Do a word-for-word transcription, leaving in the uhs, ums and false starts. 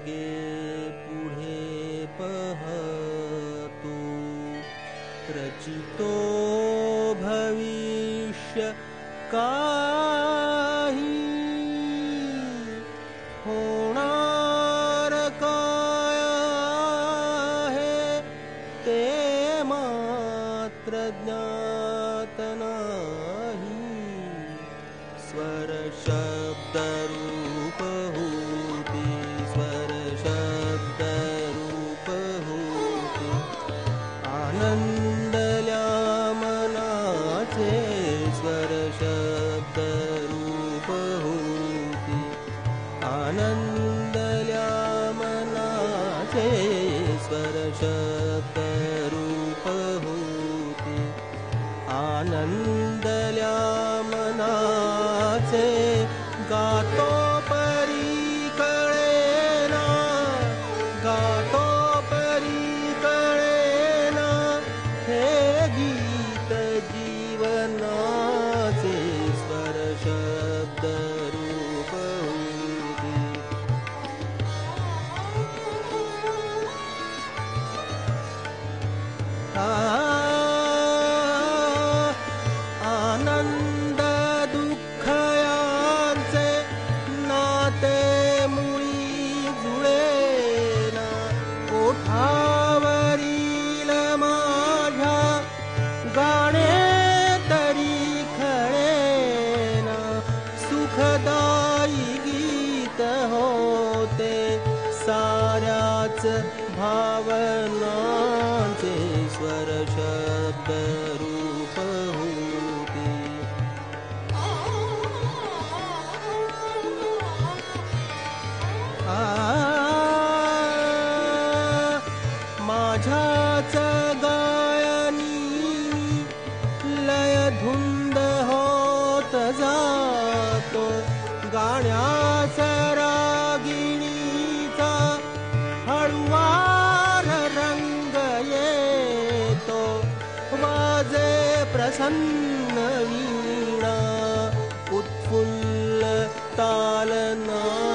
मागे पुढे पहतो रचितो भविष्य काही होणार काय आहे ते मात्र ज्ञात नाही स्वर शब्द रूप होती स्वर शब्द रूप होती आनंदल्या मनाचे स्वर शब्द रूप होती आनंदल्या मनाचे स्वर शब्द रूप होती आनंदल्या मनाचे गातो परी कळेना गातो परी कळेना हे गीत जीवनाचे स्वर शब्द रूप होती आनंद दुःख यांचे नाते मुळी जुळेना ओठावरील माझ्या गाणे तरी खळेना सुखदायी गीत होते साऱ्याच भावनांचे स्वर शब्द रूप होती आ माझ्याच गायनी लय धुंद होत जातो गाण्यास रागिणीचा हळुवार रंग येतो वाजे प्रसन्न वीणा उत्फुल्ल ताल ना